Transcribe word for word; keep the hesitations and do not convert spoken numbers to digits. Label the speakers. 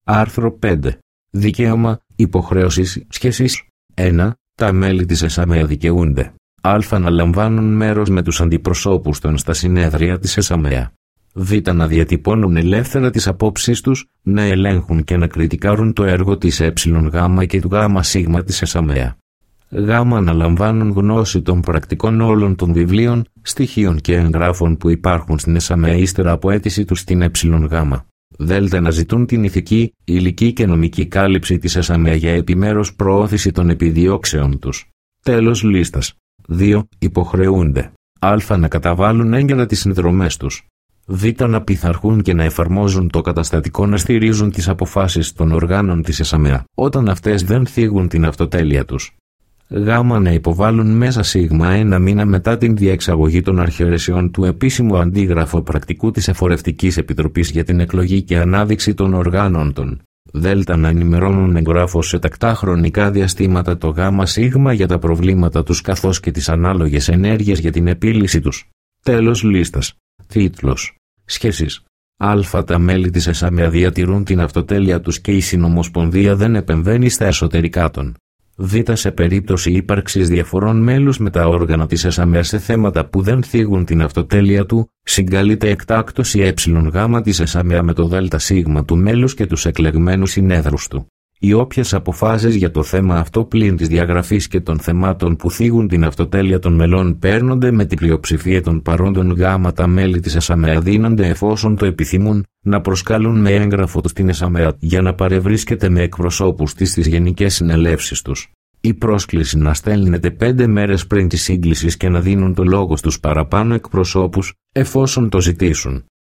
Speaker 1: Άρθρο πέντε. Δικαίωμα, υποχρέωσης, σχέσεις. ένα. Τα μέλη της ΕΣΑΜΕΑ δικαιούνται α. να λαμβάνουν μέρος με τους αντιπροσώπους των στα συνέδρια της ΕΣΑΜΕΑ. β. να διατυπώνουν ελεύθερα τις απόψεις τους, να ελέγχουν και να κριτικάρουν το έργο της ΕΓ και του ΓΣ της ΕΣΑΜΕΑ. γ. να λαμβάνουν γνώση των πρακτικών όλων των βιβλίων, στοιχείων και εγγράφων που υπάρχουν στην ΕΣΑΜΕΑ ύστερα από αίτηση τους στην ΕΓ. δ. να ζητούν την ηθική, υλική και νομική κάλυψη της ΕΣΑΜΕΑ για επιμέρους προώθηση των επιδιώξεων τους. Τέλος λίστας. δύο. Υποχρεούνται α. να καταβάλουν έγκαιρα τις συνδρομές τους. β. να πειθαρχούν και να εφαρμόζουν το καταστατικό να στηρίζουν τις αποφάσεις των οργάνων της ΕΣΑΜΕΑ, όταν αυτές δεν θίγουν την αυτοτέλεια τους. γ. να υποβάλουν μέσα σίγμα ένα μήνα μετά την διεξαγωγή των αρχαιρεσιών του επίσημου αντίγραφο πρακτικού της Εφορευτικής Επιτροπής για την εκλογή και ανάδειξη των οργάνων των. δ. να ενημερώνουν εγγράφως σε τακτά χρονικά διαστήματα το ΓΣ για τα προβλήματα τους καθώς και τις ανάλογες ενέργειες για την επίλυση τους. Τέλος λίστας. Τίτλος. Σχέσεις. Α. Τα μέλη της ΕΣΑΜΕΑ διατηρούν την αυτοτέλεια τους και η Συνομοσπονδία δεν επεμβαίνει στα εσωτερικά των. Β. Σε περίπτωση ύπαρξης διαφορών μέλους με τα όργανα της ΕΣΑΜΕΑ σε θέματα που δεν θίγουν την αυτοτέλεια του, συγκαλείται εκτάκτως η ΕΓ της ΕΣΑΜΕΑ με το ΔΣ του μέλους και τους εκλεγμένους συνέδρους του. Οι όποιες αποφάσεις για το θέμα αυτό πλην της διαγραφής και των θεμάτων που θίγουν την αυτοτέλεια των μελών παίρνονται με την πλειοψηφία των παρόντων γ. Τα μέλη της ΕΣΑΜΕΑ δίνονται εφόσον το επιθυμούν να προσκαλούν με έγγραφο τους την ΕΣΑΜΕΑ για να παρευρίσκεται με εκπροσώπους της στις γενικές συνελεύσεις τους. Η πρόσκληση να στέλνεται πέντε μέρες πριν της σύγκλησης και να δίνουν το λόγο στους παραπάνω εκπροσώπους, εφόσον το ζητήσουν.